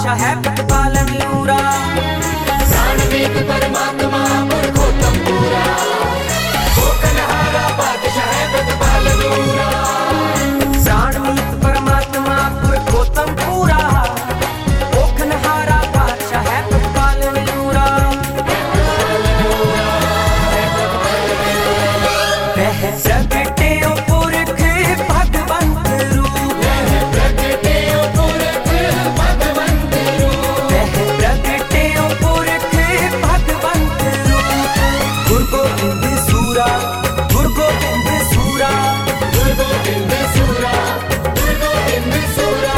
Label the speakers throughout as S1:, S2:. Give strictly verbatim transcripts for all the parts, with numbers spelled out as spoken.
S1: पातशाह है प्रतिपालन लूरा।
S2: सानवीक परमात्मा पुरखोत्तम पूरा, कोकनहारा पातशाह है प्रतिपालन लूरा।
S1: सानवीक परमात्मा पुरखोत्तम पूरा, कोकनहारा पातशाह है प्रतिपालन लूरा। वह प्रगटे पुरख भगवंत रूप,
S2: प्रगटे पुरख भगवंत रूप,
S1: वह प्रगटे पुरख भगवंत रूप। गुरु गोविंद सूरा, गुरु गोविंद सूरा,
S2: गुरु गोविंद सूरा, गुरु गोविंद सूरा।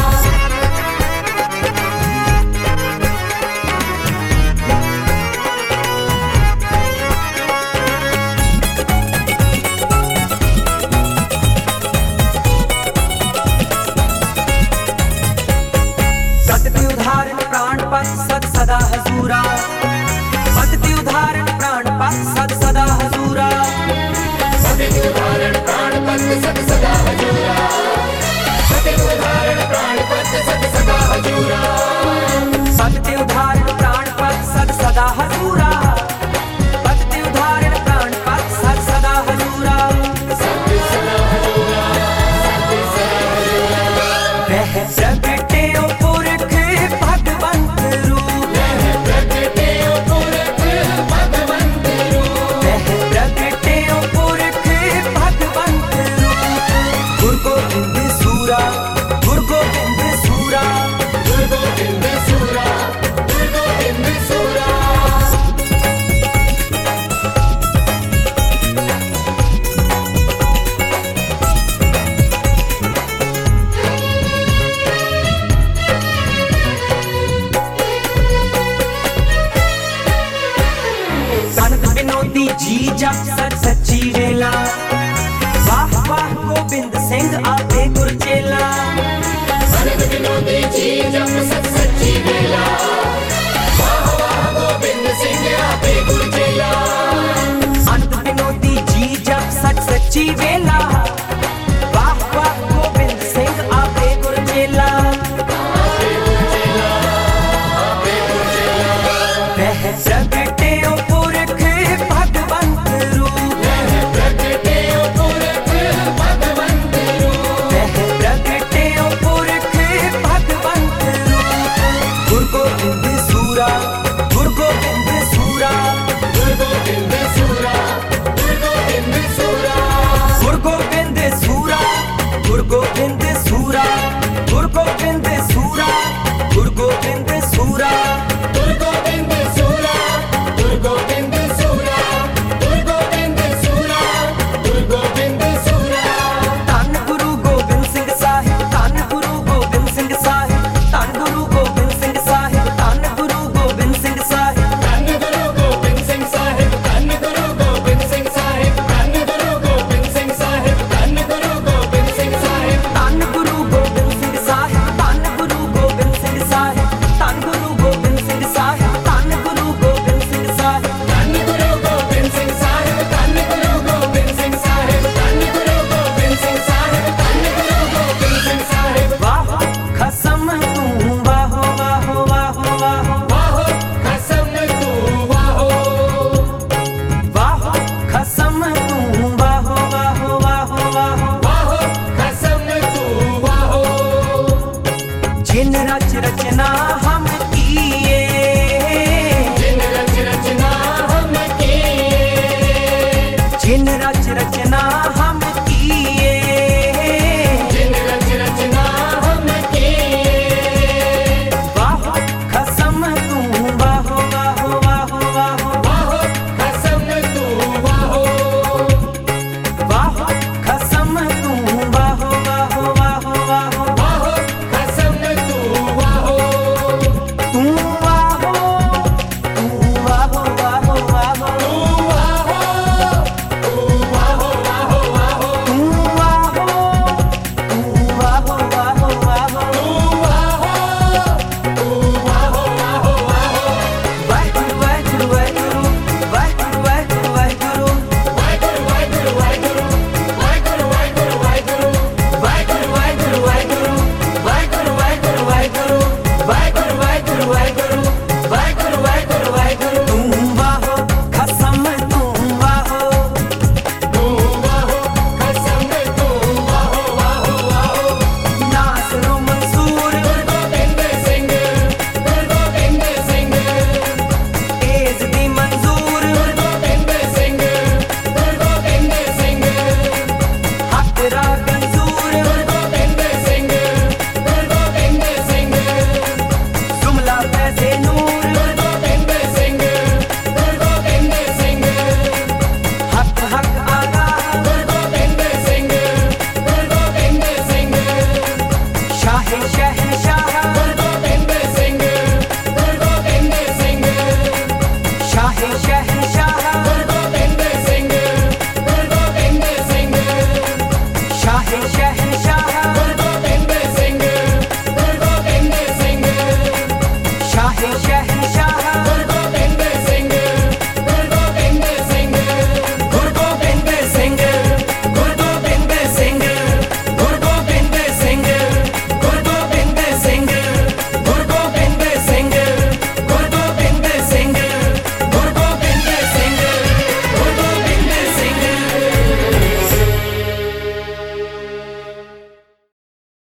S1: सतति उदाहरण प्राण पथ सद सदा हजूरा, सतति उदाहरण प्राण पथ सद सदा हजूरा।
S2: सत्य उदाहरण प्राण पथ सत सदा हजूरा, सत्य उदाहरण प्राण पथ सत सदा हजूरा।
S1: सतति उदाहरण प्राण पथ सद सदा हजूरा, सतति उदाहरण प्राण पथ सद सदा हजूरा।
S2: सत्य सदा हजूरा, सत्य सदा हजूरा।
S1: वह प्रगटे पुरख भगवंत रूप,
S2: प्रगटे पुरख भगवंत रूप,
S1: वह प्रगटे पुरख भगवंत रूप। गुरु गोविंद सूरा, गुरु गोविंद सूरा,
S2: गुरु गोविंद सूरा, गुरु गोविंद सूरा।
S1: संत विनोदी जी जप सच सच्ची वेला, वाह वाह गोबिंद सिंह आपे गुरचेला।
S2: संत विनोदी जी जप सच सच्ची वेला, वाह वाह गोविंद सिंह आपे गुरचेला।
S1: संत विनोदी जी जप सच सच्ची वेला, वाह वाह गोबिंद सिंह आपे गुरचेला।
S2: आपे गुरचेला, आपे गुरचेला।
S1: वह प्रगटे पुरख भगवंत रूप,
S2: प्रगटे पुरख भगवंत रूप,
S1: वह प्रगटे पुरख भगवंत रूप। गुरु गोविंद सूरा, गुरु गोविंद सूरा,
S2: गुरु गोविंद सूरा, गुरु गोविंद सूरा।
S1: गुरु गोविंद सूरा, गुरु गोविंद